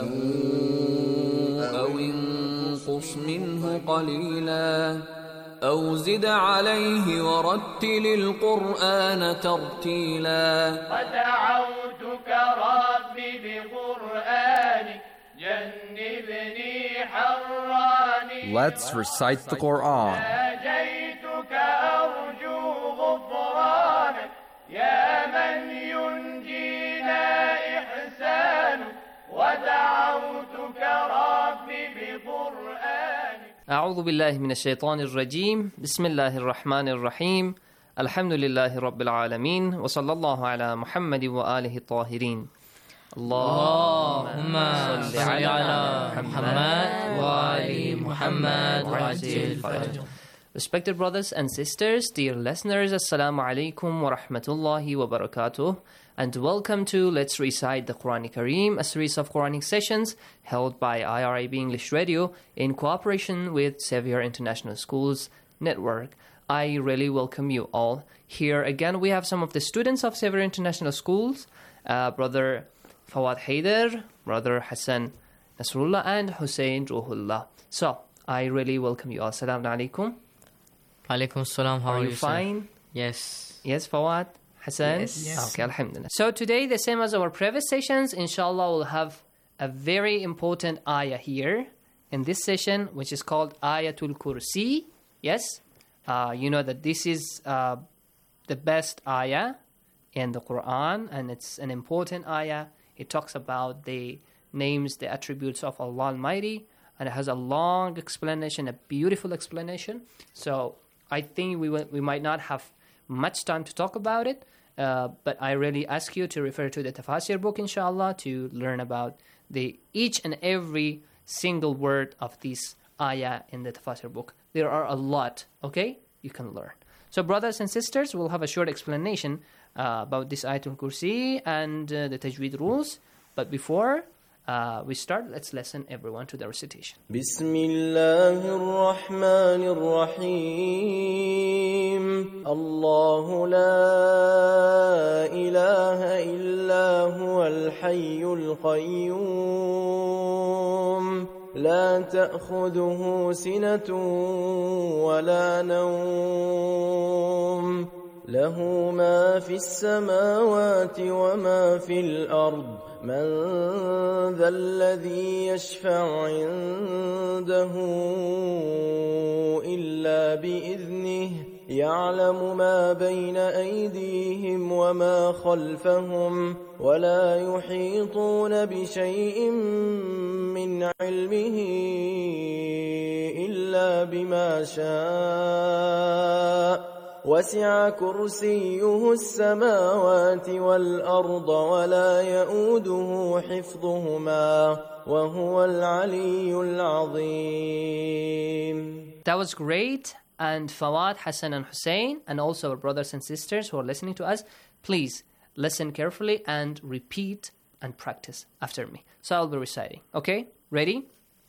أو انقص منه قليلا أو زد عليه ورتل القرآن ترتيلا. ودعوتك ربي بقرآنك جنبني حراني. Let's recite the Quran. ناجيتك أرجو غفرانك يا من ينجينا إحسانك. ودعوتك ربي بقرآنك. أعوذ بالله من الشيطان الرجيم. بسم الله الرحمن الرحيم. الحمد لله رب العالمين وصلى الله على محمد وآله الطاهرين. اللهم صل على محمد وآل محمد وعجل فرجهم. Respected brothers and sisters, dear listeners, Assalamu alaikum wa rahmatullahi wa barakatuh. and welcome to Let's Recite the Quran Kareem, a series of Quranic sessions held by I R I B English Radio in cooperation with Xavier International Schools Network. I really welcome you all. Here again we have some of the students of Xavier International Schools, uh, Brother Fawad Haider, Brother Hassan Nasrullah, and Hussein Ruhullah. So, I really welcome you all. Assalamu alaikum. Alaikum salam. How are, are you you fine? Sir? Yes. Yes, Fawad? Hassan? Yes. yes. Okay, alhamdulillah. So today, the same as our previous sessions, inshallah, we'll have a very important ayah here in this session, which is called Ayatul Kursi. Yes? Uh, you know that this is uh, the best ayah in the Quran, and it's an important ayah. It talks about the names, the attributes of Allah Almighty, and it has a long explanation, a beautiful explanation. So I think we will, we might not have much time to talk about it, uh, but I really ask you to refer to the Tafasir book, inshallah, to learn about the each and every single word of this ayah in the Tafasir book. There are a lot, okay? You can learn. So brothers and sisters, we'll have a short explanation uh, about this Ayatul Kursi and uh, the Tajweed rules. But before uh, we start, let's listen everyone to the recitation. Bismillahir Rahmanir Rahim. Allahu la ilaha illa huwal hayyul qayyum. لا تأخذه سنة ولا نوم له ما في السماوات وما في الأرض من ذا الذي يشفع عنده إلا بإذنه يعلم ما بين أيديهم وما خلفهم ولا يحيطون بشيء من علمه إلا بما شاء وسع كرسيه السماوات والأرض ولا يؤوده حفظهما وهو العلي العظيم. That was great. And Fawad, Hassan and Hussein, and also our brothers and sisters who are listening to us, please listen carefully and repeat and practice after me. So I'll be reciting. Okay? Ready?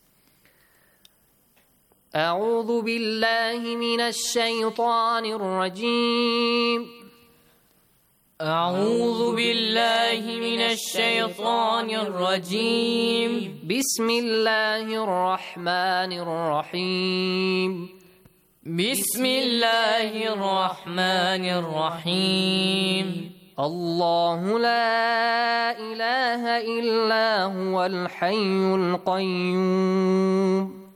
أعوذ بالله من الشيطان الرجيم أعوذ بالله من الشيطان الرجيم بسم الله الرحمن الرحيم بسم الله الرحمن الرحيم الله لا إله إلا هو الحي القيوم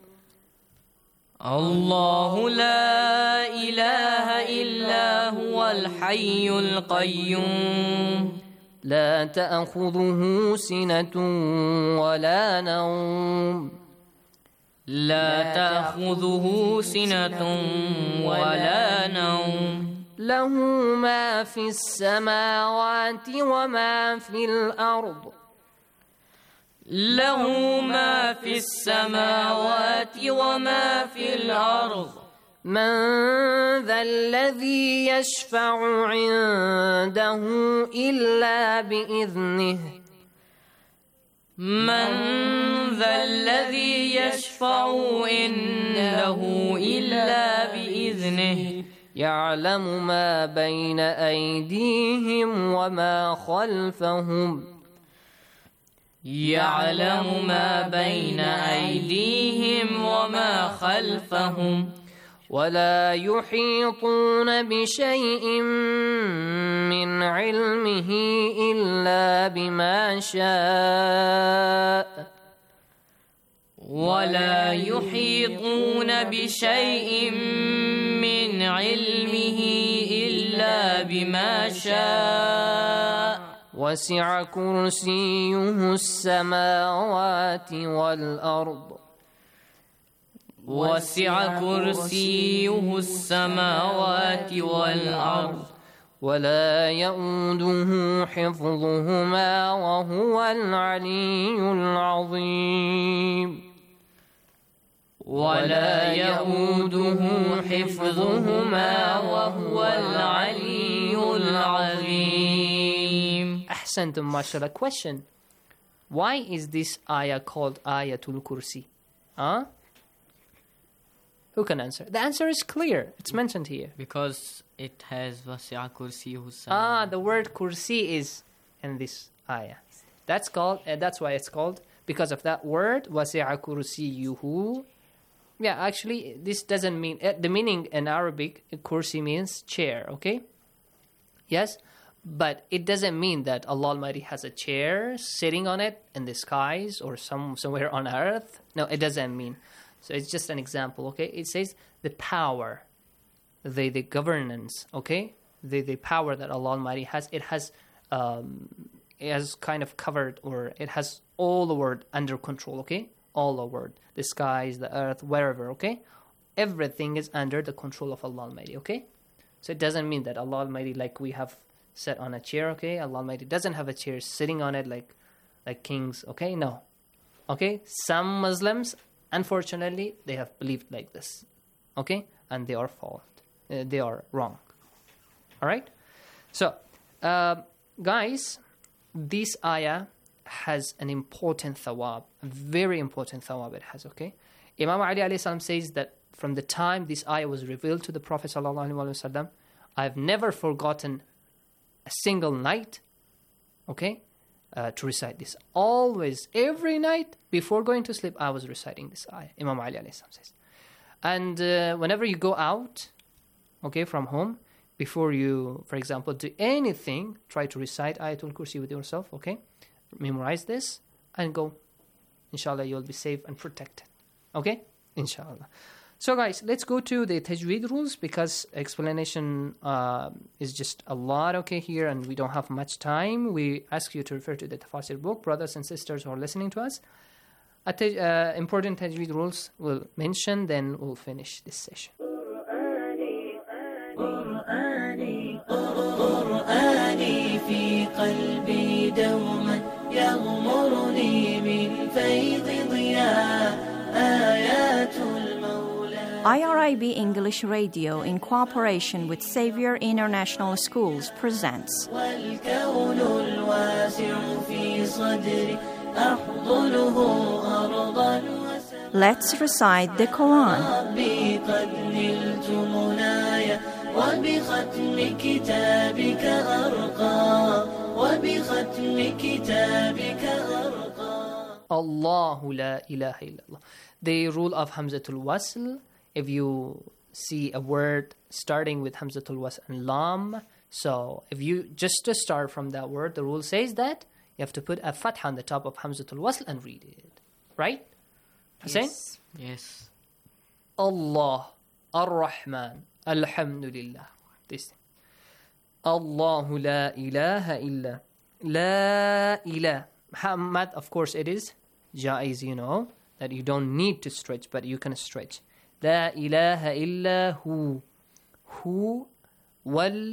الله لا إله إلا هو الحي القيوم لا تأخذه سنة ولا نوم لا تأخذه سنة ولا نوم له ما في السماوات وما في الأرض له ما في السماوات وما في الأرض من ذا الذي يشفع عنده إلا بإذنه من ذا الذي يشفع عنده إلا بإذنه يعلم ما بين أيديهم وما خلفهم يعلم ما بين أيديهم وما خلفهم ولا يحيطون بشيء من علمه إلا بما شاء ولا يحيطون بشيء من علمه إلا بما شاء وسع كرسيه السماوات والأرض وسع كرسيه السماوات والأرض ولا يؤوده حفظهما وهو العلي العظيم ولا يؤوده حفظهما وهو العلي العظيم. Ahsantum, mashallah. Question. Why is this ayah called Ayatul Kursi? Huh? Who can answer? The answer is clear. It's mentioned here. Because it has wasi'a kursiyuhu samawati. Ah, the word kursi is in this ayah. That's called. Uh, that's why it's called, because of that word wasi'a kursiyuhu. Yeah, actually, this doesn't mean uh, the meaning in Arabic. Kursi means chair. Okay. Yes, but it doesn't mean that Allah Almighty has a chair sitting on it in the skies or some somewhere on earth. No, it doesn't mean. So it's just an example, okay? It says the power, the the governance, okay? The the power that Allah Almighty has, it has um, it has kind of covered, or it has all the world under control, okay? All the world, the skies, the earth, wherever, okay? Everything is under the control of Allah Almighty, okay? So it doesn't mean that Allah Almighty, like we have sat on a chair, okay? Allah Almighty doesn't have a chair sitting on it like like kings, okay? No. Okay? Some Muslims, unfortunately, they have believed like this, okay? And they are fault. Uh, they are wrong. All right? So, uh, guys, this ayah has an important thawab, a very important thawab it has, okay? Imam Ali alayhi salam says that from the time this ayah was revealed to the Prophet sallallahu alaihi wasallam, I've never forgotten a single night, okay, uh, to recite this. Always, every night, before going to sleep, I was reciting this ayah, Imam Ali alayhi salam says. And uh, whenever you go out, okay, from home, before you, for example, do anything, try to recite Ayatul Kursi with yourself, okay? Memorize this and go. Inshallah, you'll be safe and protected. Okay? Inshallah. So guys, let's go to the tajweed rules, because explanation uh, is just a lot, okay, here, and we don't have much time. We ask you to refer to the Tafasir book, brothers and sisters who are listening to us. A taj- uh, important tajweed rules we'll mention, then we'll finish this session. قرآني في قلبي دوما يغمرني من فيض ضياء آيات المولى. I R I B English Radio, in cooperation with Xavier International Schools, presents والكون الواسع في صدري أحضنه أرضا. Let's recite the Quran. ربي قد نلت منايا وبختم كتابك أرقى وبختم كتابك أرقى. Allahu la ilaha illallah. The rule of Hamzatul Wasl, if you see a word starting with Hamzatul Wasl and Lam, so if you just to start from that word, the rule says that you have to put a fatha on the top of Hamzatul Wasl and read it. Right? Hussein? Yes. Yes. Allah, Ar-Rahman, Alhamdulillah. This thing. Allahu la ilaha illa. La ilah. Muhammad, of course, it is jaiz, you know, that you don't need to stretch, but you can stretch. La ilaha illa hu. Hu wal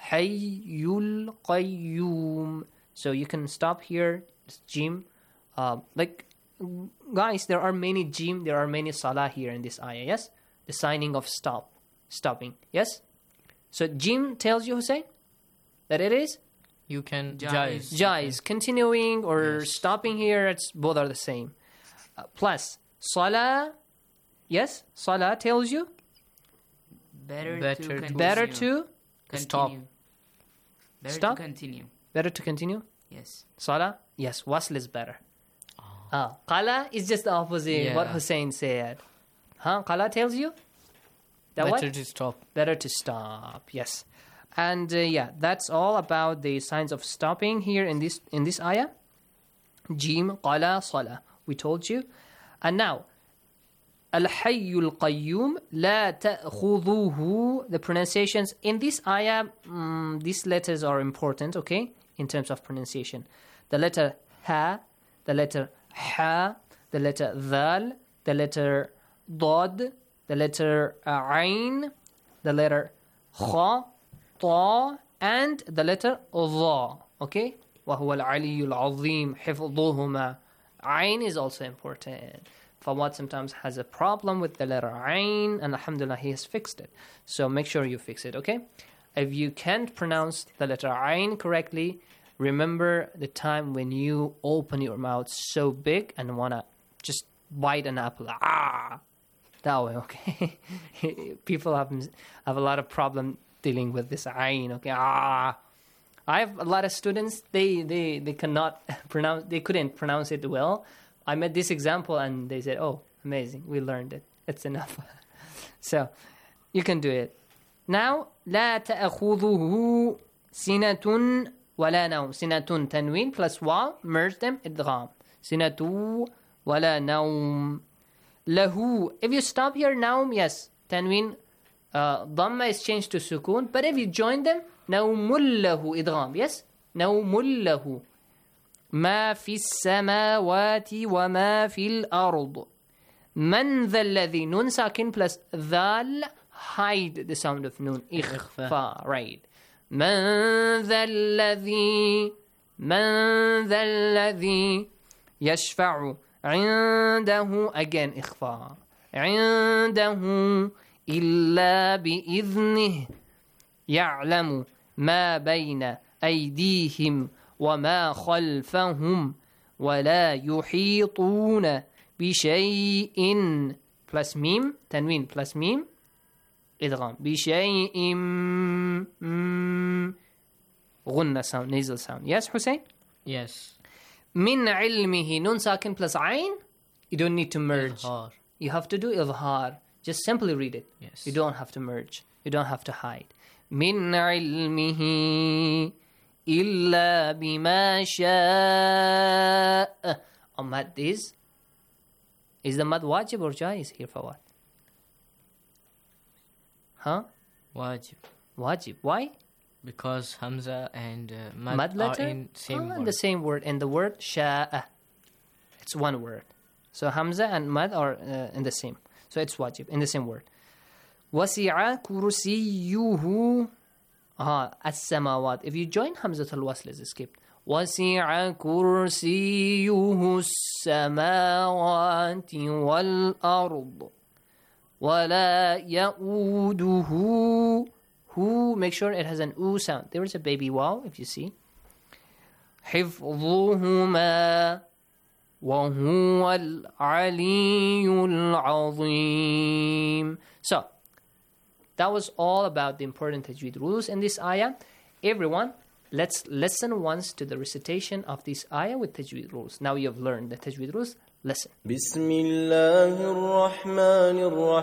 hayyul qayyum. So you can stop here, jim. Uh, like, guys, there are many jim, there are many salah here in this ayah, yes? The signing of stop, stopping, yes? So jim tells you, Hussein, that it is? You can jaiz. Jaiz. Continuing or yes. Stopping here, it's both are the same. Uh, plus, salah, yes? Salah tells you? Better, better to continue. Better to? Continue. Stop. Better Stop? to continue. Better to continue? Yes. Salah? Yes, wasl is better. Ah, qala is just the opposite, yeah. what Hussein said. Huh? Qala tells you? That Better what? to stop. Better to stop, yes. And uh, yeah, that's all about the signs of stopping here in this in this ayah. Jim, qala, salah. We told you. And now, Al-Hayyul Qayyum, La ta'khuduhu. The pronunciations in this ayah, um, these letters are important, okay, in terms of pronunciation. The letter Ha, the letter Ha, the letter Dhal, the letter Dad, the letter Ain, the letter Kha, Ta, and the letter Dha. Okay? وَهُوَ الْعَلِيُّ الْعَظِيمُ حِفْظُهُمَا. Ain is also important. Fawad sometimes has a problem with the letter Ain, and alhamdulillah, he has fixed it. So make sure you fix it, okay? If you can't pronounce the letter Ain correctly, remember the time when you open your mouth so big and want to just bite an apple. Ah, that way, okay? People have have a lot of problem dealing with this ayn, okay? Ah. I have a lot of students, they, they, they cannot pronounce, they couldn't pronounce it well. I met this example and they said, oh, amazing, we learned it. It's enough. So, you can do it. Now, لا تأخذه سنة ولا نوم. سنة تنوين plus واو, merge them, إدغام. سنة ولا نوم. له. If you stop here, نوم, yes, تنوين, uh, ضمة is changed to سكون, but if you join them, نوم له إدغام, yes, نوم له. ما في السماوات وما في الأرض. من ذا الذي, نون ساكن plus ذال, hide the sound of nun, إخفاء, right. من ذا الذي, من ذا الذي يشفع عنده, again إخفاء, عنده إلا بإذنه. يعلم ما بين أيديهم وما خلفهم ولا يحيطون بشيء plus ميم, تنوين plus ميم, إدغام. بشيء غنة sound, nasal sound. Yes, Hussein? Yes. من علمه, نون ساكن plus عين. You don't need to merge. إظهار. You have to do إظهار. Just simply read it. Yes. You don't have to merge. You don't have to hide. من علمه إلا بما شاء. On mad is, is the mad wajib or jais here for what? Huh? Wajib. Wajib. Why? Because Hamza and uh, mad, Mad letter? are in same oh, word. the same word. And the word sha'a. It's one word. So Hamza and mad are uh, in the same. So it's wajib, in the same word. وَسِعَ كُرْسِيُّهُ آه, السماوات. If you join Hamza al-Wasl, is skipped. وَسِعَ كُرْسِيُّهُ السَّمَاوَاتِ وَالْأَرْضِ وَلَا يَؤُودُهُ. Who, make sure it has an oo sound. There is a baby waw, if you see. حِفْظُهُمَا وَهُوَ الْعَلِيُّ الْعَظِيمُ. So, that was all about the important tajweed rules in this ayah. Everyone, let's listen once to the recitation of this ayah with tajweed rules. Now you have learned the tajweed rules. Listen. بسم الله الرحمن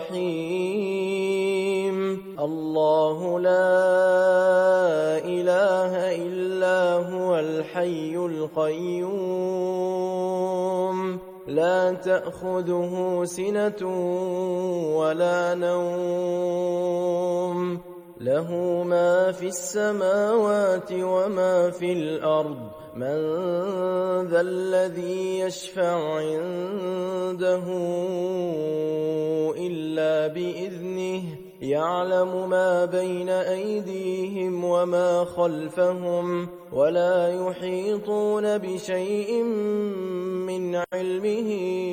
الرحيم الله لا إله إلا هو الحي القيوم لا تأخذه سنة ولا نوم له ما في السماوات وما في الأرض من ذا الذي يشفع عنده إلا بإذنه يعلم ما بين أيديهم وما خلفهم ولا يحيطون بشيء من علمه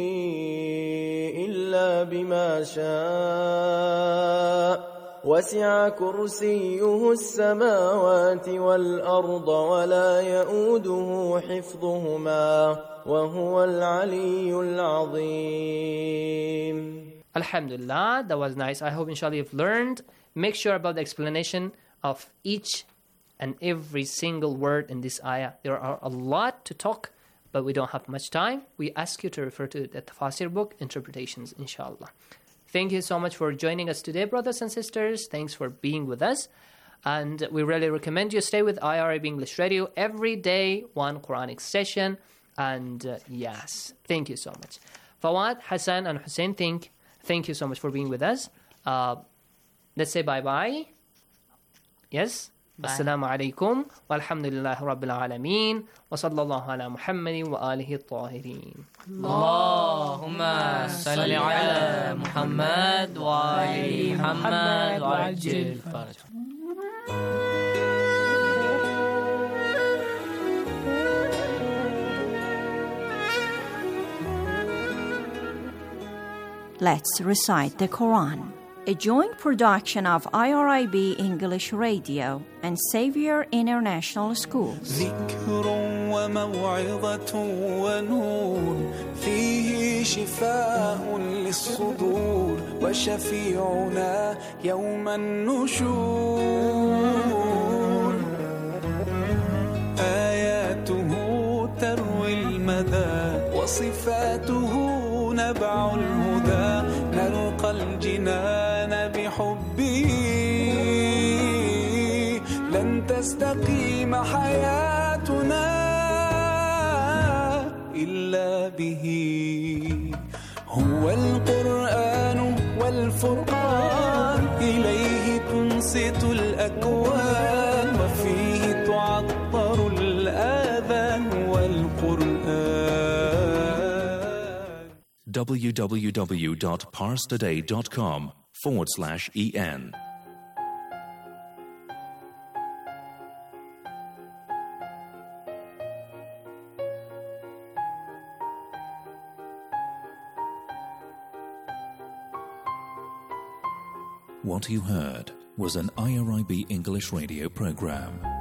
إلا بما شاء وسع كرسيه السماوات والأرض ولا يؤوده حفظهما وهو العلي العظيم. Alhamdulillah, that was nice. I hope inshallah you've learned. Make sure about the explanation of each and every single word in this ayah. There are a lot to talk, but we don't have much time. We ask you to refer to the Tafasir book, Interpretations, inshallah. Thank you so much for joining us today, brothers and sisters. Thanks for being with us. And we really recommend you stay with I R A B English Radio every day, one Quranic session. And uh, yes, thank you so much. Fawad, Hassan, and Hussein, thank, thank you so much for being with us. Uh, let's say bye-bye. Yes? Bye. Assalamu alaikum. Walhamdulillahi Rabbil Alameen. Wa sallallahu ala Muhammadin wa alihi at-tahirin. Allahumma salli ala Muhammad wa ali Muhammad wa ajil faraj. Let's recite the Quran. a joint production of I R I B English Radio and Xavier International School. ذكر وموعظة ونور فيه شفاء للصدور وشفيعنا يوم النشور آياته تروي المدى وصفاته نبع الهدى نلقى الجنان بحبه لن تستقيم حياتنا إلا به هو القرآن والفرقان إليه تنصت الأكوان وفيه تعطر الآذان والقرآن www.parstoday.com forward slash en. What you heard was an I R I B English radio program.